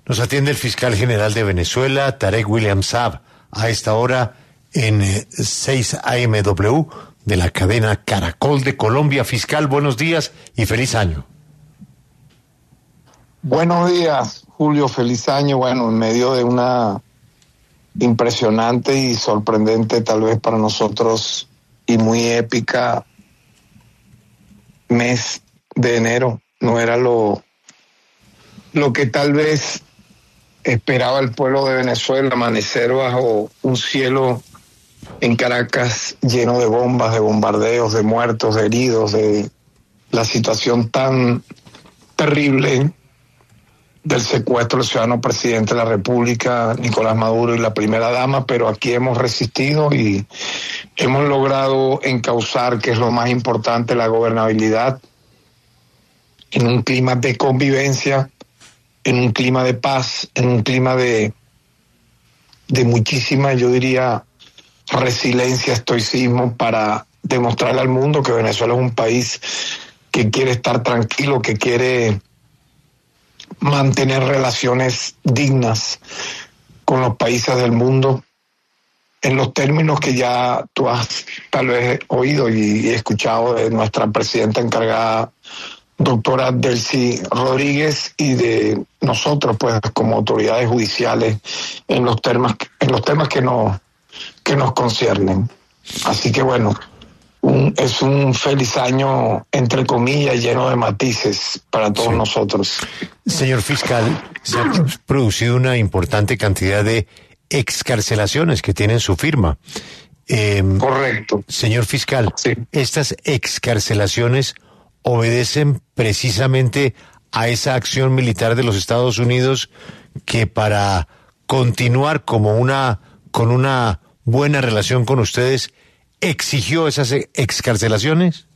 Nos atiende el fiscal general de Venezuela, Tarek William Saab, a esta hora en 6 AMW de la cadena Caracol de Colombia. Fiscal, buenos días y feliz año. Buenos días, Julio, feliz año. Bueno, en medio de una impresionante y sorprendente, tal vez para nosotros, y muy épica mes de enero. No era lo que tal vez esperaba el pueblo de Venezuela, amanecer bajo un cielo en Caracas lleno de bombas, de bombardeos, de muertos, de heridos, de la situación tan terrible del secuestro del ciudadano presidente de la República, Nicolás Maduro, y la primera dama. Pero aquí hemos resistido y hemos logrado encauzar, que es lo más importante, la gobernabilidad en un clima de convivencia, en un clima de paz, en un clima de muchísima, yo diría, resiliencia, estoicismo, para demostrarle al mundo que Venezuela es un país que quiere estar tranquilo, que quiere mantener relaciones dignas con los países del mundo, en los términos que ya tú has tal vez oído y escuchado de nuestra presidenta encargada, doctora Delcy Rodríguez, y de nosotros, pues, como autoridades judiciales, en los temas que nos conciernen. Así que bueno, es un feliz año, entre comillas, lleno de matices para todos nosotros. Señor fiscal, se ha producido una importante cantidad de excarcelaciones que tienen su firma. Correcto. Señor fiscal, sí. Estas excarcelaciones obedecen precisamente a esa acción militar de los Estados Unidos, que para continuar con una buena relación con ustedes exigió esas excarcelaciones.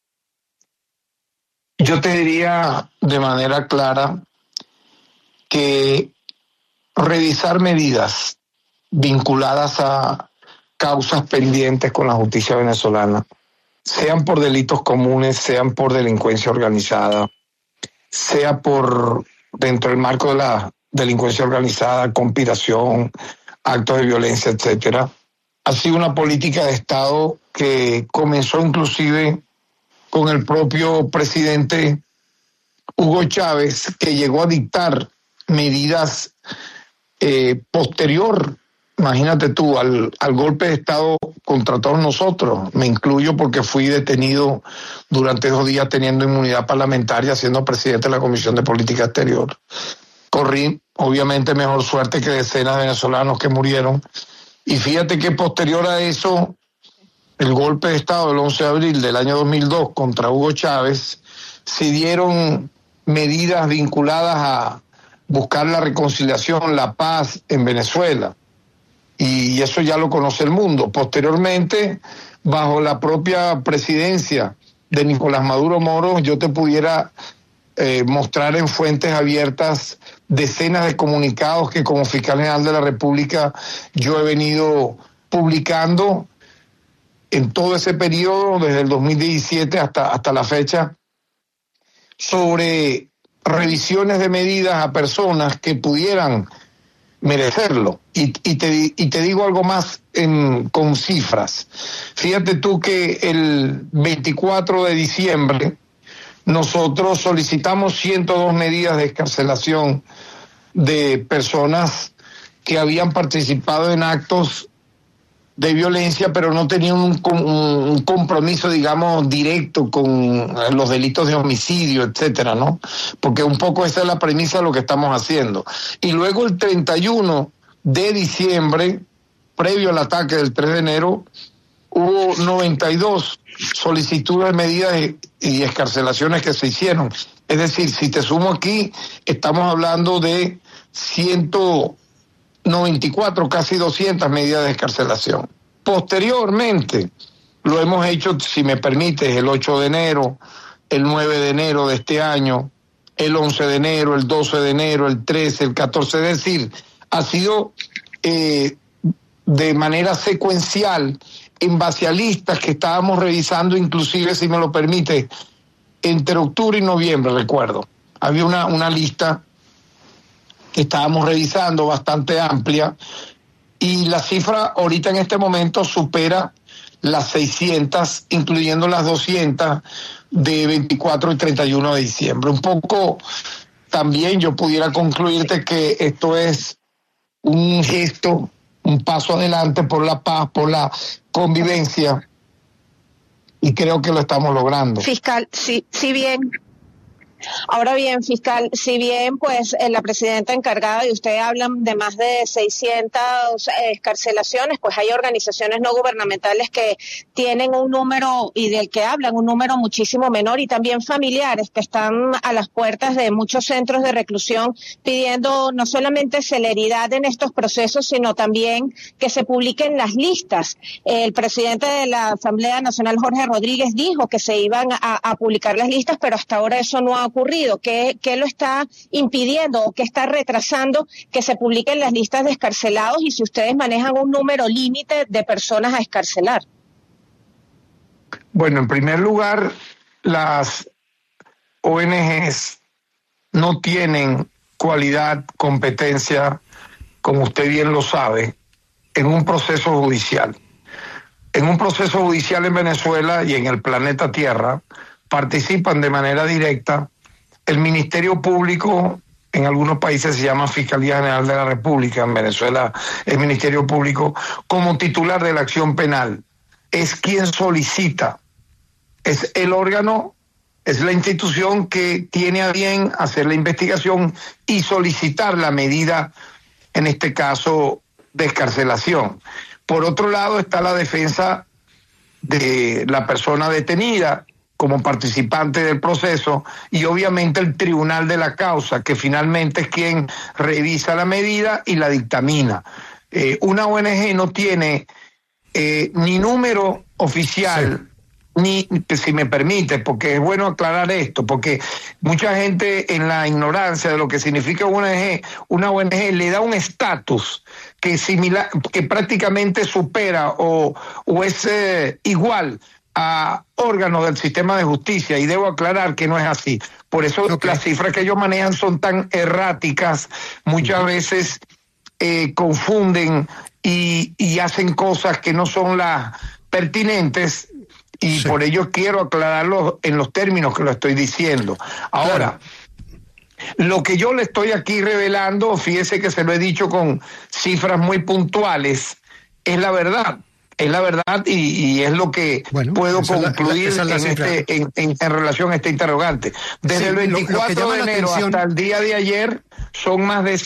Yo te diría de manera clara que revisar medidas vinculadas a causas pendientes con la justicia venezolana, sean por delitos comunes, sean por delincuencia organizada, sea por dentro del marco de la delincuencia organizada, conspiración, actos de violencia, etcétera, ha sido una política de Estado que comenzó inclusive con el propio presidente Hugo Chávez, que llegó a dictar medidas posterior, imagínate tú, al golpe de Estado contra todos nosotros. Me incluyo porque fui detenido durante 2 días teniendo inmunidad parlamentaria, siendo presidente de la Comisión de Política Exterior. Corrí, obviamente, mejor suerte que decenas de venezolanos que murieron. Y fíjate que posterior a eso, el golpe de Estado del 11 de abril del año 2002 contra Hugo Chávez, se dieron medidas vinculadas a buscar la reconciliación, la paz en Venezuela. Y eso ya lo conoce el mundo. Posteriormente, bajo la propia presidencia de Nicolás Maduro Moro, yo te pudiera mostrar en fuentes abiertas decenas de comunicados que como fiscal general de la República yo he venido publicando en todo ese periodo, desde el 2017 hasta la fecha, sobre revisiones de medidas a personas que pudieran merecerlo. Y te digo algo más con cifras. Fíjate tú que el 24 de diciembre nosotros solicitamos 102 medidas de excarcelación de personas que habían participado en actos de violencia, pero no tenían un compromiso, digamos, directo con los delitos de homicidio, etcétera, ¿no? Porque un poco esa es la premisa de lo que estamos haciendo. Y luego el 31 de diciembre, previo al ataque del 3 de enero, hubo 92 solicitudes de medidas y excarcelaciones que se hicieron. Es decir, si te sumo aquí, estamos hablando de 194, casi 200 medidas de excarcelación. Posteriormente, lo hemos hecho, si me permites, el 8 de enero, el 9 de enero de este año, el 11 de enero, el 12 de enero, el 13, el 14, es decir, ha sido de manera secuencial, en base a listas que estábamos revisando, inclusive, si me lo permite, entre octubre y noviembre, recuerdo. Había una lista que estábamos revisando, bastante amplia, y la cifra ahorita en este momento supera las 600, incluyendo las 200 de 24 y 31 de diciembre. Un poco también yo pudiera concluirte que esto es un gesto, un paso adelante por la paz, por la convivencia, y creo que lo estamos logrando. Fiscal, si bien... Ahora bien, fiscal, si bien pues la presidenta encargada y usted hablan de más de 600 excarcelaciones, pues hay organizaciones no gubernamentales que tienen un número y del que hablan un número muchísimo menor, y también familiares que están a las puertas de muchos centros de reclusión pidiendo no solamente celeridad en estos procesos, sino también que se publiquen las listas. El presidente de la Asamblea Nacional, Jorge Rodríguez, dijo que se iban a publicar las listas, pero hasta ahora eso no ha ocurrido. ¿Qué lo está impidiendo o qué está retrasando que se publiquen las listas de excarcelados, y si ustedes manejan un número límite de personas a excarcelar? Bueno, en primer lugar, las ONGs no tienen cualidad, competencia, como usted bien lo sabe, en un proceso judicial. En un proceso judicial en Venezuela y en el planeta Tierra participan de manera directa el Ministerio Público. En algunos países se llama Fiscalía General de la República, en Venezuela el Ministerio Público, como titular de la acción penal. Es quien solicita, es el órgano, es la institución que tiene a bien hacer la investigación y solicitar la medida, en este caso, de excarcelación. Por otro lado está la defensa de la persona detenida como participante del proceso, y obviamente el tribunal de la causa, que finalmente es quien revisa la medida y la dictamina. Una ONG no tiene ni número oficial, ni, si me permite, porque es bueno aclarar esto, porque mucha gente en la ignorancia de lo que significa una ONG le da un estatus que similar, que prácticamente supera o es igual a órganos del sistema de justicia, y debo aclarar que no es así. Por eso las cifras que ellos manejan son tan erráticas, muchas veces confunden y hacen cosas que no son las pertinentes, y por ello quiero aclararlo en los términos que lo estoy diciendo. Ahora, lo que yo le estoy aquí revelando, fíjese que se lo he dicho con cifras muy puntuales, es la verdad. Es la verdad y es lo que puedo concluir en relación a este interrogante. Desde el 24 de enero hasta el día de ayer son más de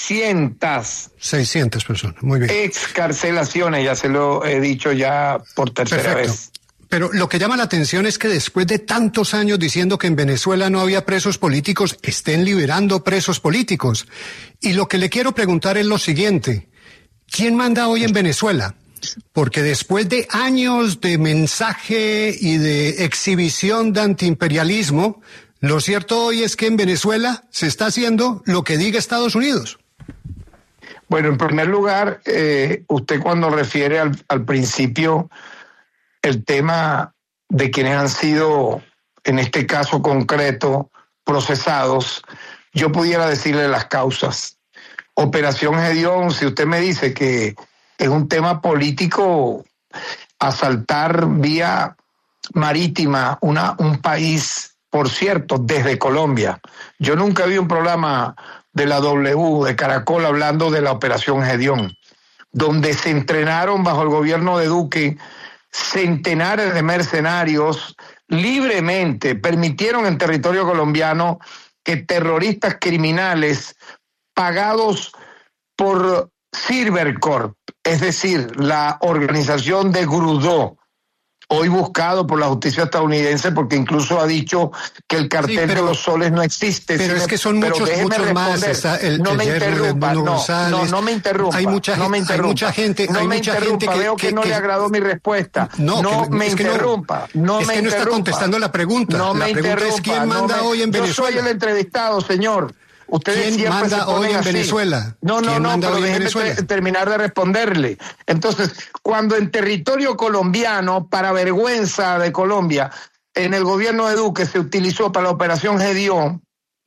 600 personas, muy bien. Excarcelaciones, ya se lo he dicho ya por tercera vez. Pero lo que llama la atención es que después de tantos años diciendo que en Venezuela no había presos políticos, estén liberando presos políticos. Y lo que le quiero preguntar es lo siguiente: ¿quién manda hoy en Venezuela? Porque después de años de mensaje y de exhibición de antiimperialismo, lo cierto hoy es que en Venezuela se está haciendo lo que diga Estados Unidos. Bueno, en primer lugar, usted cuando refiere al principio el tema de quienes han sido, en este caso concreto, procesados, yo pudiera decirle las causas. Operación Gedeón, si usted me dice que es un tema político, asaltar vía marítima un país, por cierto, desde Colombia. Yo nunca vi un programa de la W, de Caracol, hablando de la Operación Gedeón, donde se entrenaron bajo el gobierno de Duque centenares de mercenarios libremente, permitieron en territorio colombiano que terroristas criminales pagados por Silvercorp, es decir, la organización de Grudó, hoy buscado por la justicia estadounidense porque incluso ha dicho que el cartel de los soles no existe. Pero es que son muchos más. No me interrumpa, no me interrumpa. Hay mucha gente. Veo que no le agradó mi respuesta. No me interrumpa. Es que no está contestando la pregunta. No me interrumpa. ¿Quién manda hoy en Venezuela? Yo soy el entrevistado, señor. Ustedes ¿quién manda hoy en Venezuela? No, pero déjeme terminar de responderle. Entonces, cuando en territorio colombiano, para vergüenza de Colombia, en el gobierno de Duque se utilizó para la Operación Gedeón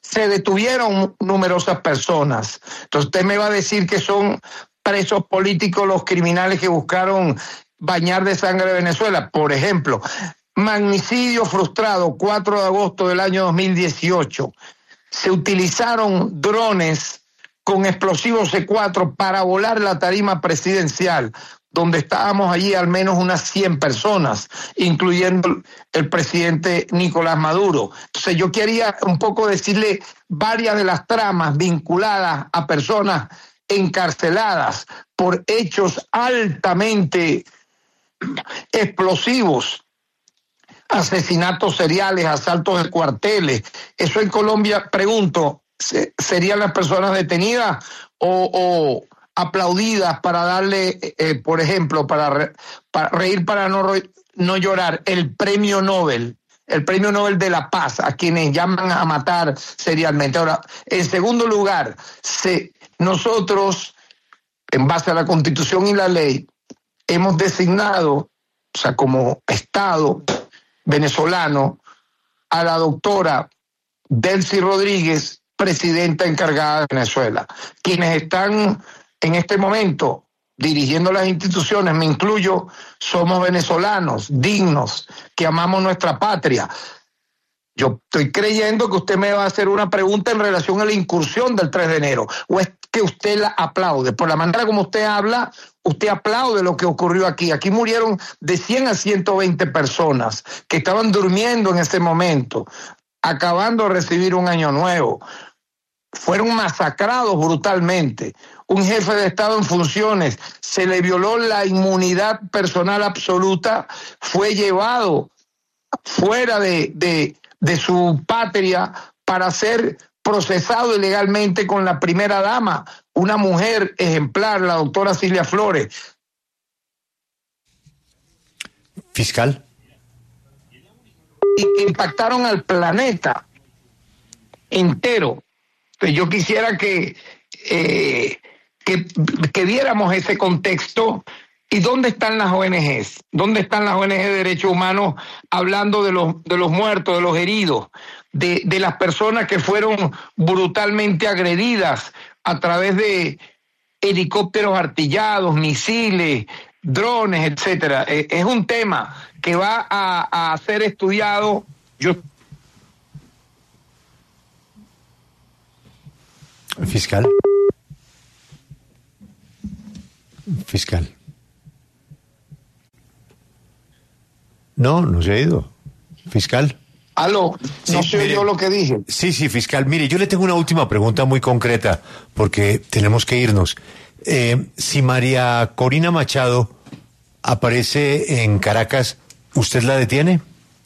se detuvieron numerosas personas. Entonces usted me va a decir que son presos políticos los criminales que buscaron bañar de sangre a Venezuela. Por ejemplo, magnicidio frustrado, 4 de agosto del año 2018. Se utilizaron drones con explosivos C4 para volar la tarima presidencial, donde estábamos allí al menos unas 100 personas, incluyendo el presidente Nicolás Maduro. Entonces yo quería un poco decirle varias de las tramas vinculadas a personas encarceladas por hechos altamente explosivos, asesinatos seriales, asaltos de cuarteles. Eso en Colombia, pregunto, ¿serían las personas detenidas o aplaudidas para darle, por ejemplo, para reír para no llorar, el premio Nobel de la Paz a quienes llaman a matar serialmente? Ahora, en segundo lugar, nosotros, en base a la Constitución y la ley, hemos designado, o sea, como Estado venezolano, a la doctora Delcy Rodríguez, presidenta encargada de Venezuela. Quienes están en este momento dirigiendo las instituciones, me incluyo, somos venezolanos dignos, que amamos nuestra patria. Yo estoy creyendo que usted me va a hacer una pregunta en relación a la incursión del 3 de enero, o es que usted la aplaude. Por la manera como usted habla, usted aplaude lo que ocurrió aquí. Aquí murieron de 100 a 120 personas que estaban durmiendo en ese momento, acabando de recibir un año nuevo. Fueron masacrados brutalmente. Un jefe de Estado en funciones, se le violó la inmunidad personal absoluta, fue llevado fuera de su patria para ser procesado ilegalmente con la primera dama, una mujer ejemplar, la doctora Cilia Flores. Fiscal. Y que impactaron al planeta entero. Yo quisiera que viéramos ese contexto. ¿Y dónde están las ONGs? ¿Dónde están las ONG de derechos humanos hablando de los muertos, de los heridos, de las personas que fueron brutalmente agredidas a través de helicópteros artillados, misiles, drones, etcétera? Es un tema que va a ser estudiado. Fiscal. No se ha ido. Fiscal. Aló, no Sí, sé mire, yo lo que dije. Sí, fiscal. Mire, yo le tengo una última pregunta muy concreta, porque tenemos que irnos. Si María Corina Machado aparece en Caracas, ¿usted la detiene?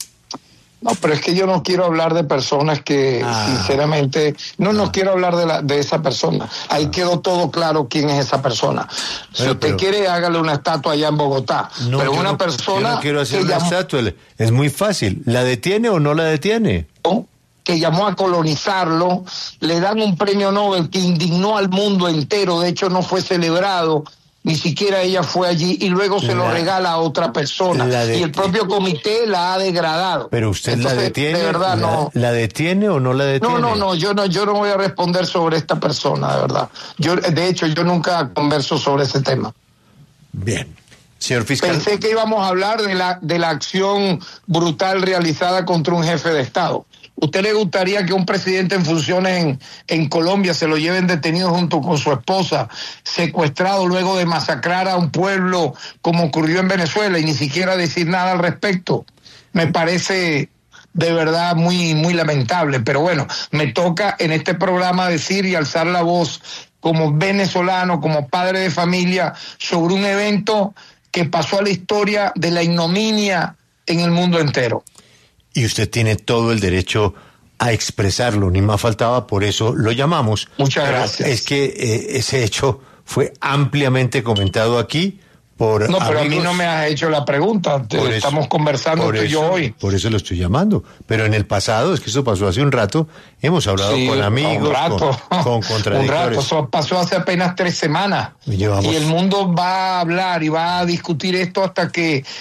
No, pero es que yo no quiero hablar de personas que, sinceramente, no quiero hablar de esa persona. Ahí quedó todo claro quién es esa persona. Si usted quiere, hágale una estatua allá en Bogotá. No, pero una Yo persona no quiero hacer una estatua. Es muy fácil. ¿La detiene o no la detiene? Que llamó a colonizarlo, le dan un premio Nobel que indignó al mundo entero, de hecho no fue celebrado, ni siquiera ella fue allí, y luego se lo regala a otra persona, y el propio comité la ha degradado. Pero usted entonces, la detiene, de verdad, no. ¿La detiene o no la detiene? No, yo no voy a responder sobre esta persona, de verdad. De hecho, yo nunca converso sobre ese tema. Bien. Señor fiscal. Pensé que íbamos a hablar de la acción brutal realizada contra un jefe de Estado. ¿Usted le gustaría que un presidente en funciones en Colombia se lo lleven detenido junto con su esposa, secuestrado luego de masacrar a un pueblo como ocurrió en Venezuela y ni siquiera decir nada al respecto? Me parece de verdad muy, muy lamentable. Pero bueno, me toca en este programa decir y alzar la voz como venezolano, como padre de familia, sobre un evento que pasó a la historia de la ignominia en el mundo entero. Y usted tiene todo el derecho a expresarlo, ni más faltaba, por eso lo llamamos. Muchas gracias. Es que ese hecho fue ampliamente comentado aquí por No, pero amigos. a mí no me has hecho la pregunta, estamos conversando tú y yo hoy. Por eso lo estoy llamando, pero en el pasado, es que eso pasó hace un rato, hemos hablado con amigos, con contradictores. Un rato, eso pasó hace apenas 3 semanas. Y el mundo va a hablar y va a discutir esto hasta que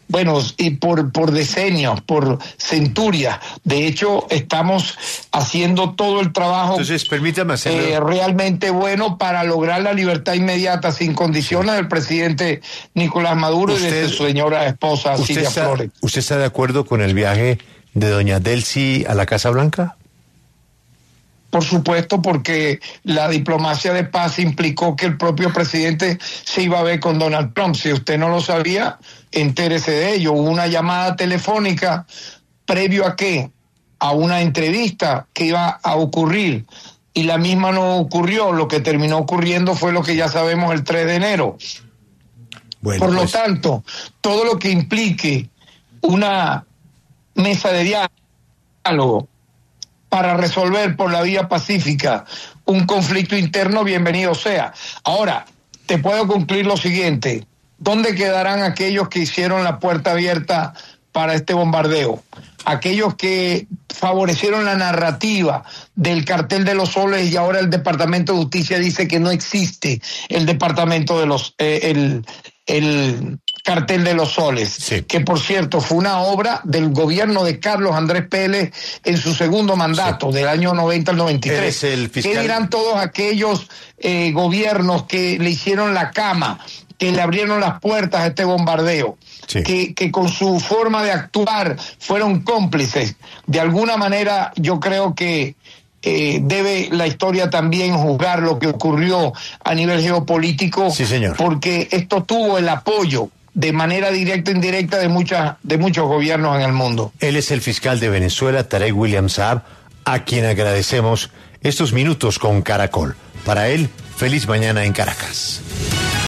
y por decenios, por centurias. De hecho, estamos haciendo todo el trabajo. Entonces, permítame hacerlo. Realmente bueno para lograr la libertad inmediata, sin condiciones, del presidente Nicolás Maduro y de su señora esposa, Silvia Flores. ¿Usted está de acuerdo con el viaje de doña Delcy a la Casa Blanca? Por supuesto, porque la diplomacia de paz implicó que el propio presidente se iba a ver con Donald Trump. Si usted no lo sabía, entérese de ello. Hubo una llamada telefónica previo a qué, a una entrevista que iba a ocurrir, y la misma no ocurrió. Lo que terminó ocurriendo fue lo que ya sabemos el 3 de enero. Por lo tanto, todo lo que implique una mesa de diálogo para resolver por la vía pacífica un conflicto interno, bienvenido sea. Ahora, te puedo concluir lo siguiente: ¿dónde quedarán aquellos que hicieron la puerta abierta para este bombardeo? Aquellos que favorecieron la narrativa del cartel de los soles, y ahora el Departamento de Justicia dice que no existe el Departamento de los el cartel de los soles, sí, que por cierto fue una obra del gobierno de Carlos Andrés Pérez en su segundo mandato, sí, del año 90 al 93. ¿Qué dirán todos aquellos gobiernos que le hicieron la cama, que le abrieron las puertas a este bombardeo? Sí. Que con su forma de actuar fueron cómplices? De alguna manera yo creo que debe la historia también juzgar lo que ocurrió a nivel geopolítico, sí, señor, porque esto tuvo el apoyo de manera directa e indirecta de muchos gobiernos en el mundo. Él es el fiscal de Venezuela, Tarek William Saab, a quien agradecemos estos minutos con Caracol. Para él, feliz mañana en Caracas.